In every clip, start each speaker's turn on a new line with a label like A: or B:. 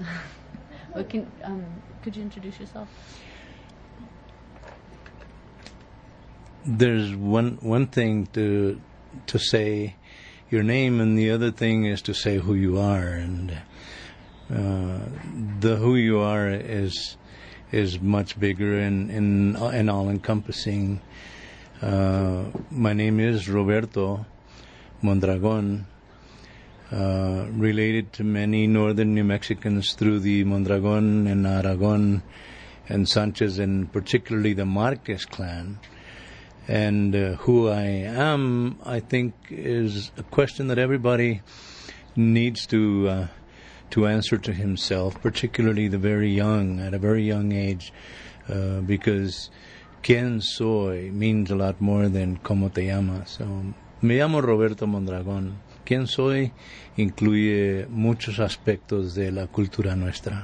A: Well, could you introduce yourself?
B: There's one thing to say your name, and the other thing is to say who you are. And the who you are is much bigger and all encompassing. My name is Roberto Mondragon, related to many northern New Mexicans through the Mondragon and Aragon and Sanchez, and particularly the Marquez clan. And who I am, I think, is a question that everybody needs to answer to himself, particularly the very young, at a very young age, because ¿quién soy? Means a lot more than ¿cómo te llamas? So, me llamo Roberto Mondragon. ¿Quién soy? Incluye muchos aspectos de la cultura nuestra.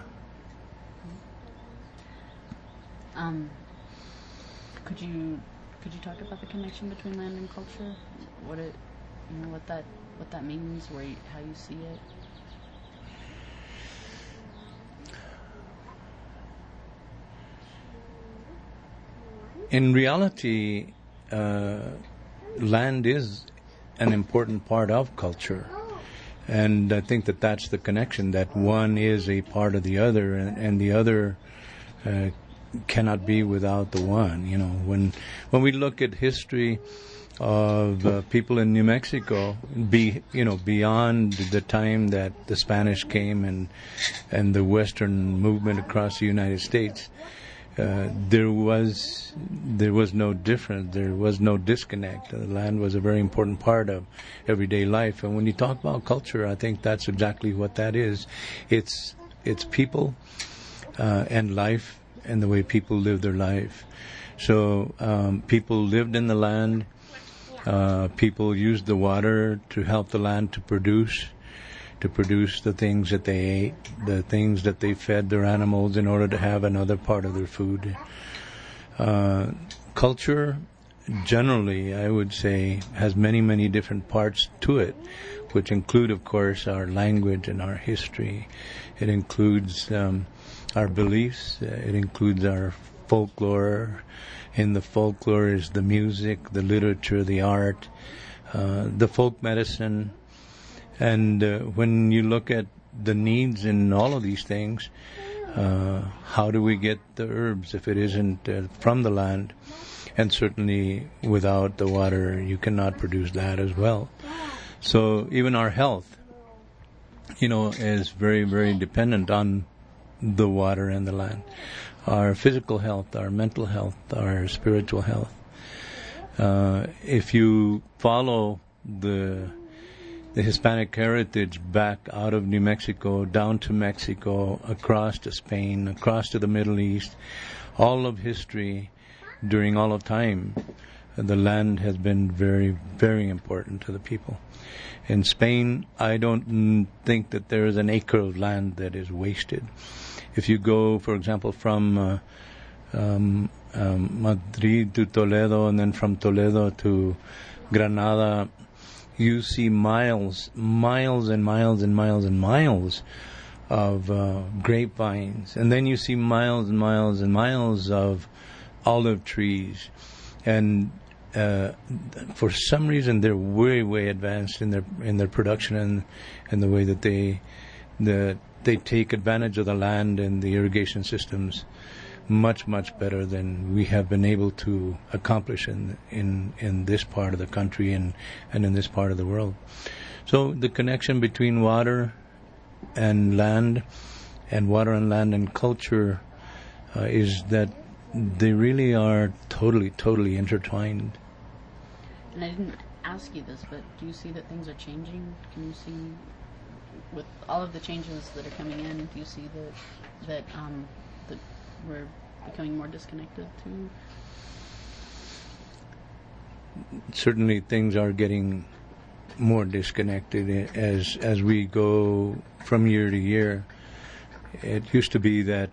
A: Could you talk about the connection between land and culture? What that means, how you see it?
B: In reality, land is an important part of culture. And I think that that's the connection, that one is a part of the other, and the other cannot be without the one. You know, when we look at history of people in New Mexico, beyond the time that the Spanish came and the Western movement across the United States, there was no difference. There was no disconnect. The land was a very important part of everyday life. And when you talk about culture, I think that's exactly what that is. It's people and life and the way people live their life. So people lived in the land. People used the water to help the land to produce the things that they ate, the things that they fed their animals in order to have another part of their food. Culture, generally, I would say, has many, many different parts to it, which include, of course, our language and our history. It includes our beliefs. It includes our folklore. In the folklore is the music, the literature, the art, the folk medicine. And when you look at the needs in all of these things, how do we get the herbs if it isn't from the land? And certainly without the water, you cannot produce that as well. So even our health, is very, very dependent on the water and the land. Our physical health, our mental health, our spiritual health. If you follow the Hispanic heritage back out of New Mexico, down to Mexico, across to Spain, across to the Middle East, all of history, during all of time, the land has been very, very important to the people. In Spain, I don't think that there is an acre of land that is wasted. If you go, for example, from Madrid to Toledo, and then from Toledo to Granada, you see miles and miles and miles and miles of grapevines. And then you see miles and miles and miles of olive trees. And for some reason, they're way, way advanced in their production and the way that they take advantage of the land and the irrigation systems much, much better than we have been able to accomplish in this part of the country and in this part of the world. So the connection between water and land and culture is that they really are totally, totally intertwined.
A: And I didn't ask you this, but do you see that things are changing? Can you see, with all of the changes that are coming in, do you see that we're becoming more disconnected too?
B: Certainly things are getting more disconnected as we go from year to year. It used to be that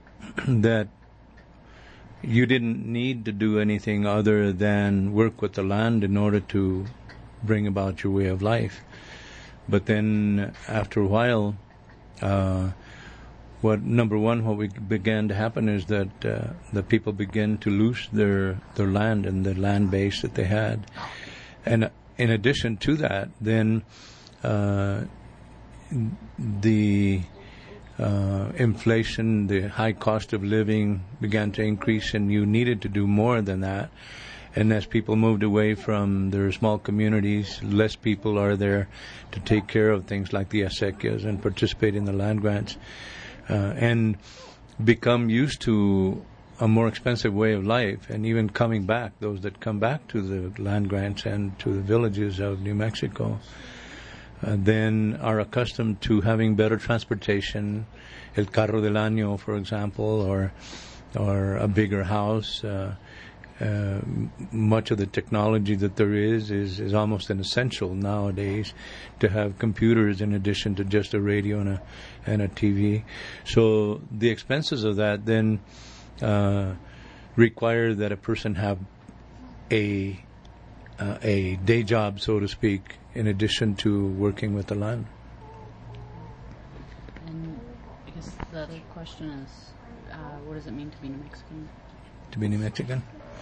B: you didn't need to do anything other than work with the land in order to bring about your way of life. But then after a while, what began to happen is that the people began to lose their land and the land base that they had. And in addition to that, then the inflation, the high cost of living began to increase, and you needed to do more than that. And as people moved away from their small communities, less people are there to take care of things like the acequias and participate in the land grants, and become used to a more expensive way of life. And even coming back, those that come back to the land grants and to the villages of New Mexico, then are accustomed to having better transportation, el carro del año, for example, or a bigger house. Much of the technology that there is almost an essential nowadays to have computers in addition to just a radio and a TV. So the expenses of that then require that a person have a day job, so to speak, in addition to working with the land.
A: And I guess the other question is, what does it mean to be New Mexican?
B: To be New Mexican?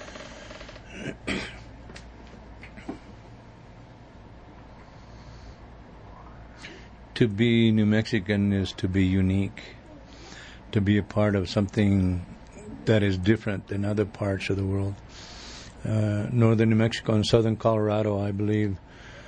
B: To be New Mexican is to be unique, to be a part of something that is different than other parts of the world. Northern New Mexico and Southern Colorado, I believe,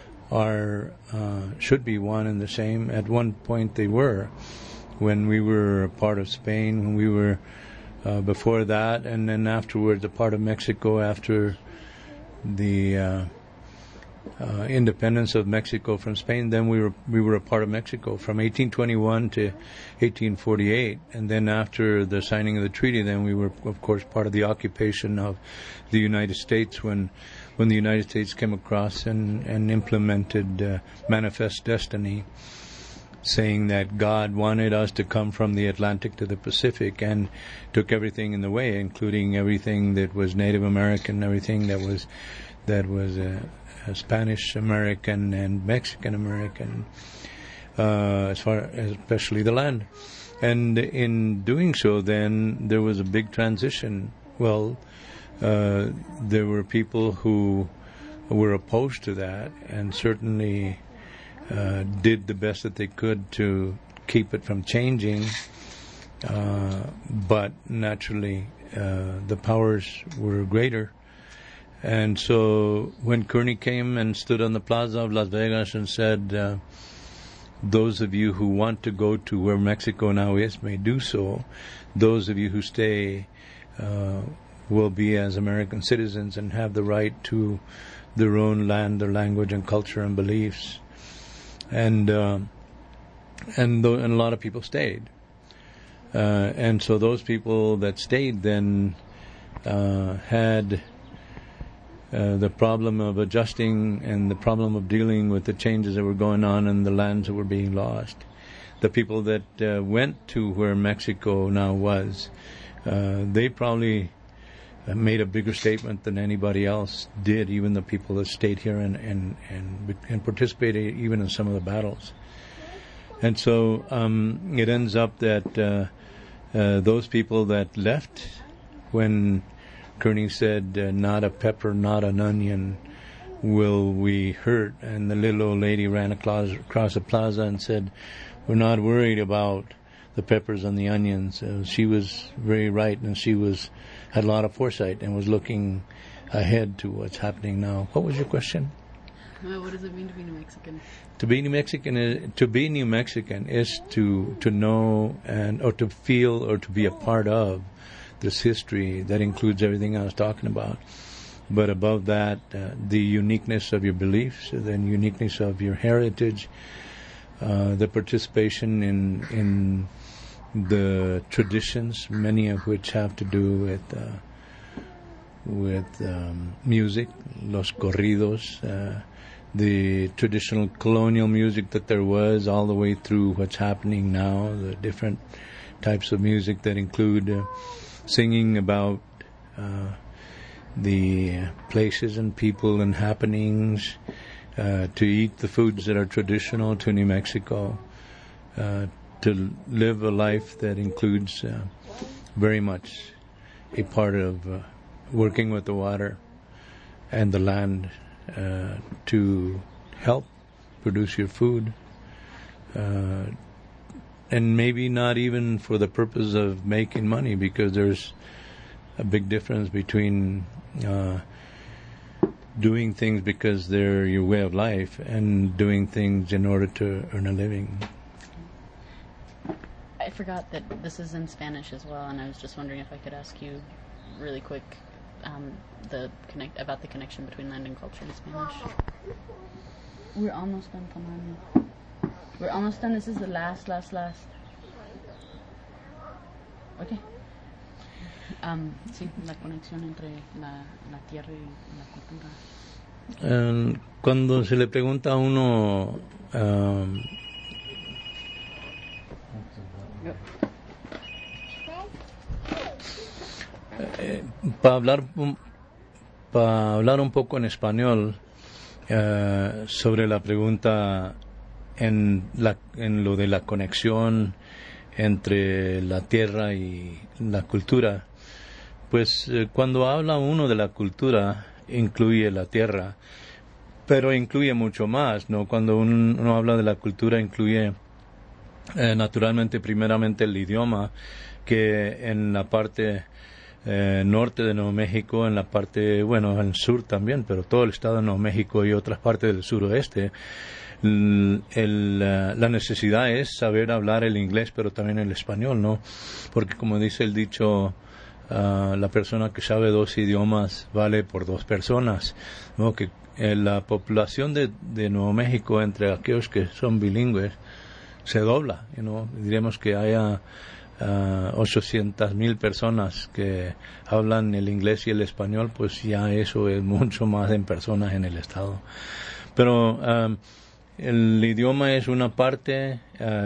B: should be one and the same. At one point they were, when we were a part of Spain, when we were before that, and then afterwards a part of Mexico after the independence of Mexico from Spain. Then we were a part of Mexico from 1821 to 1848, and then after the signing of the treaty, then we were, of course, part of the occupation of the United States when the United States came across and implemented Manifest Destiny, saying that God wanted us to come from the Atlantic to the Pacific, and took everything in the way, including everything that was Native American, everything that was Spanish American and Mexican American, especially the land. And in doing so, then there was a big transition. Well, there were people who were opposed to that, and certainly did the best that they could to keep it from changing, but naturally the powers were greater. And so when Kearny came and stood on the plaza of Las Vegas and said, those of you who want to go to where Mexico now is may do so, those of you who stay will be as American citizens and have the right to their own land, their language and culture and beliefs. And a lot of people stayed, and so those people that stayed then had the problem of adjusting and the problem of dealing with the changes that were going on and the lands that were being lost. The people that went to where Mexico now was, they probably made a bigger statement than anybody else did, even the people that stayed here and participated even in some of the battles. And so it ends up that those people that left when Kearny said, not a pepper, not an onion will we hurt, and the little old lady ran across the plaza and said, we're not worried about the peppers and the onions. She was very right, and she had a lot of foresight and was looking ahead to what's happening now. What was your question?
A: What does it mean to be New Mexican?
B: To be New Mexican is to know or to feel or to be a part of this history that includes everything I was talking about. But above that, the uniqueness of your beliefs, the uniqueness of your heritage, the participation in the traditions, many of which have to do with music, los corridos, the traditional colonial music that there was, all the way through what's happening now, the different types of music that include singing about the places and people and happenings, to eat the foods that are traditional to New Mexico, to live a life that includes very much a part of working with the water and the land to help produce your food, and maybe not even for the purpose of making money, because there's a big difference between doing things because they're your way of life and doing things in order to earn a living.
A: I forgot that this is in Spanish as well, and I was just wondering if I could ask you really quick about the connection between land and culture in Spanish. We're almost done, Commander. We're almost done. This is the last. Okay. Sí, la conexión entre la tierra y la cultura.
B: Cuando se le pregunta a uno para hablar un poco en español sobre la pregunta en lo de la conexión entre la tierra y la cultura, pues cuando habla uno de la cultura incluye la tierra, pero incluye mucho más, ¿no? Cuando uno habla de la cultura incluye naturalmente primeramente el idioma, que en la parte norte de Nuevo México, en la parte, en el sur también, pero todo el estado de Nuevo México y otras partes del suroeste, la necesidad es saber hablar el inglés, pero también el español, ¿no? Porque como dice el dicho, la persona que sabe 2 idiomas vale por 2 personas, ¿no? Que la población de Nuevo México, entre aquellos que son bilingües, se dobla, ¿no? Diremos que haya 800,000 personas que hablan el inglés y el español, pues ya eso es mucho más en personas en el estado. Pero el idioma es una parte,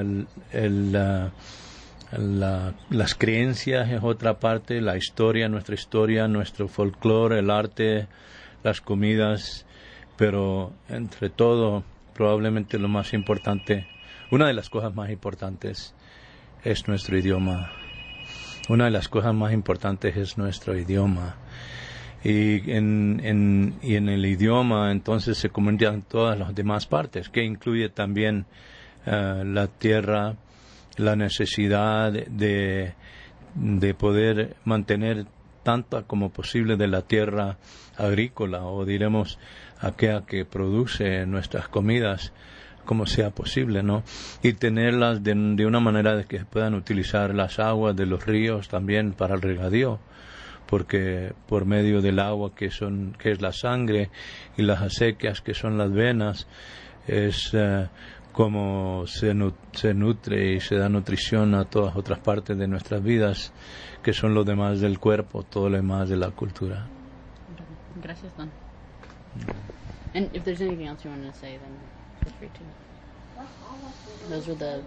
B: las creencias es otra parte, la historia, nuestro folclore, el arte, las comidas, pero entre todo, probablemente lo más importante, una de las cosas más importantes es nuestro idioma. Una de las cosas más importantes es nuestro idioma. Y en el idioma entonces se comunican todas las demás partes, que incluye también la tierra, la necesidad de poder mantener tanta como posible de la tierra agrícola, o diremos aquella que produce nuestras comidas, como sea posible, ¿no? Y tenerlas de una manera de que se puedan utilizar las aguas de los ríos también para el regadío, porque por medio del agua que es la sangre, y las acequias que son las venas, es como se nutre y se da nutrición a todas otras partes de nuestras vidas, que son lo demás del cuerpo, todo lo demás de la cultura.
A: Gracias, Don. And if there's anything else you want to say, then feel free to. Those were the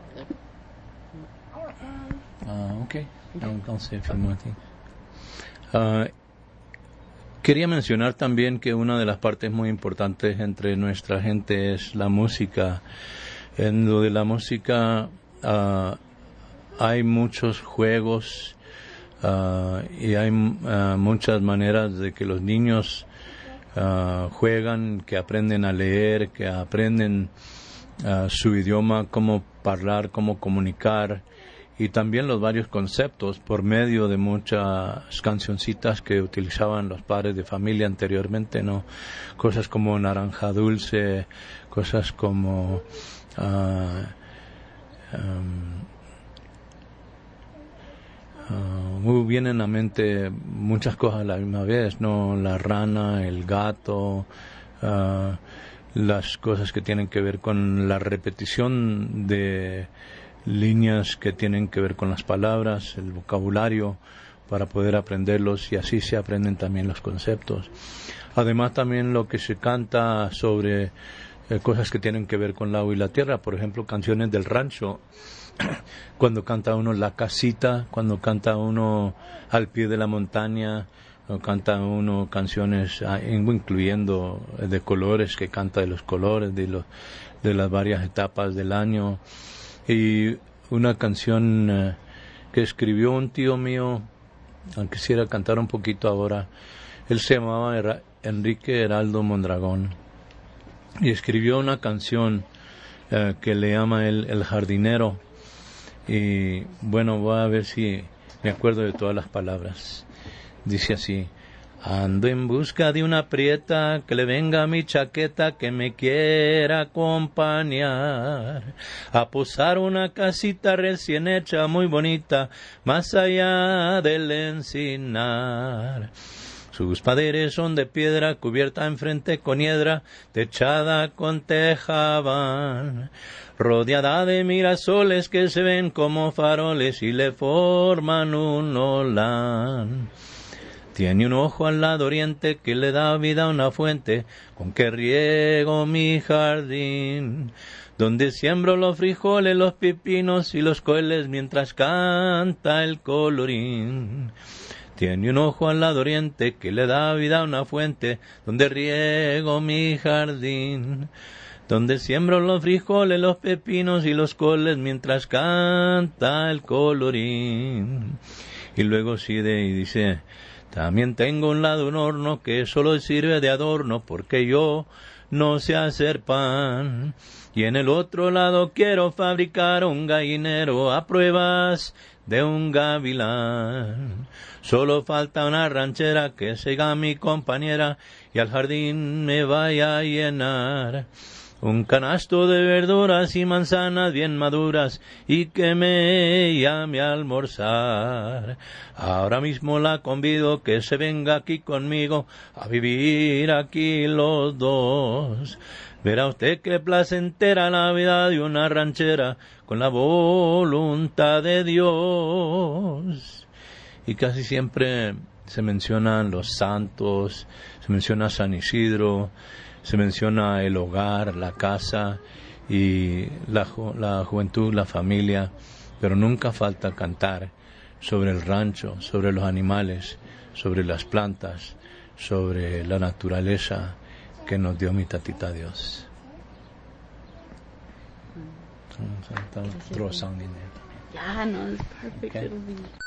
B: Okay. I'll say a few more things. Quería mencionar también que una de las partes muy importantes entre nuestra gente es la música. En lo de la música hay muchos juegos y hay muchas maneras de que los niños juegan, que aprenden a leer, que aprenden su idioma, cómo hablar, cómo comunicar, y también los varios conceptos por medio de muchas cancioncitas que utilizaban los padres de familia anteriormente, ¿no? Cosas como naranja dulce, cosas como vienen a mente muchas cosas a la misma vez, ¿no? La rana, el gato, las cosas que tienen que ver con la repetición de líneas que tienen que ver con las palabras, el vocabulario, para poder aprenderlos, y así se aprenden también los conceptos. Además también lo que se canta sobre cosas que tienen que ver con el agua y la tierra, por ejemplo canciones del rancho, cuando canta uno La Casita, cuando canta uno Al Pie de la Montaña, o canta uno canciones incluyendo de colores, que canta de los colores, de las varias etapas del año. Y una canción que escribió un tío mío, aunque quisiera cantar un poquito ahora. Él se llamaba Enrique Heraldo Mondragón y escribió una canción que le llama El Jardinero. Y bueno, voy a ver si me acuerdo de todas las palabras. Dice así: ando en busca de una prieta que le venga a mi chaqueta, que me quiera acompañar a posar una casita recién hecha, muy bonita, más allá del encinar. Sus paredes son de piedra, cubierta enfrente con hiedra, techada con tejabán, rodeada de mirasoles que se ven como faroles y le forman un olán. Tiene un ojo al lado oriente que le da vida a una fuente con que riego mi jardín, donde siembro los frijoles, los pepinos y los coles mientras canta el colorín. Tiene un ojo al lado oriente que le da vida a una fuente donde riego mi jardín, donde siembro los frijoles, los pepinos y los coles mientras canta el colorín. Y luego sigue y dice: también tengo un lado un horno que solo sirve de adorno porque yo no sé hacer pan. Y en el otro lado quiero fabricar un gallinero a pruebas de un gavilán. Solo falta una ranchera que siga mi compañera y al jardín me vaya a llenar. Un canasto de verduras y manzanas bien maduras y que me llame a almorzar. Ahora mismo la convido que se venga aquí conmigo a vivir aquí los dos. Verá usted qué placentera la vida de una ranchera con la voluntad de Dios. Y casi siempre se mencionan los santos, se menciona San Isidro, se menciona el hogar, la casa y la juventud, la familia, pero nunca falta cantar sobre el rancho, sobre los animales, sobre las plantas, sobre la naturaleza que nos dio mi tatita Dios.
A: Yeah, no, it's perfect.
B: Okay.
A: It'll be